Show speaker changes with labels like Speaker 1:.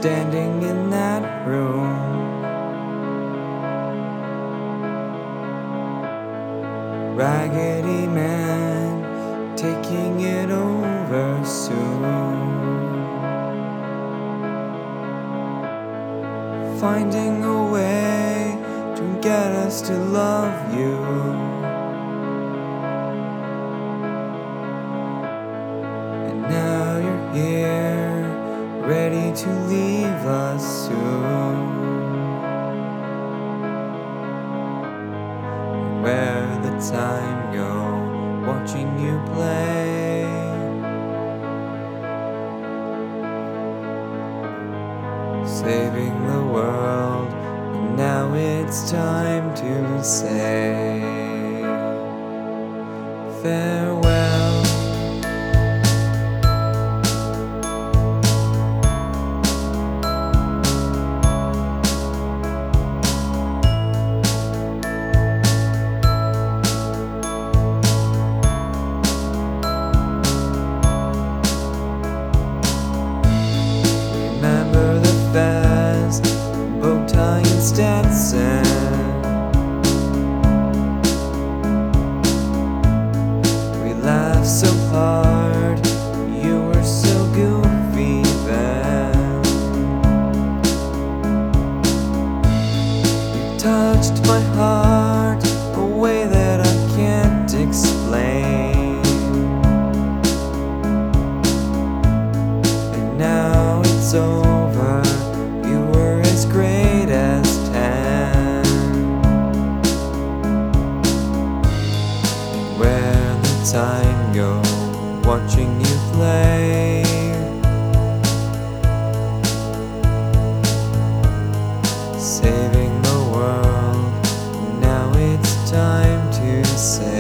Speaker 1: standing in that room. Raggedy Man taking it over soon, finding a way to get us to love you. And now you're here, ready to leave us soon. Where the time go, watching you play. Saving the world, and now it's time to say farewell. Remember the fast bow tie and Stetson. We laughed so hard, you were so goofy then. You touched my heart a way that I can't explain. And now it's over, you were as great as 10. And where the time go, watching you play. Saving the world, now it's time to say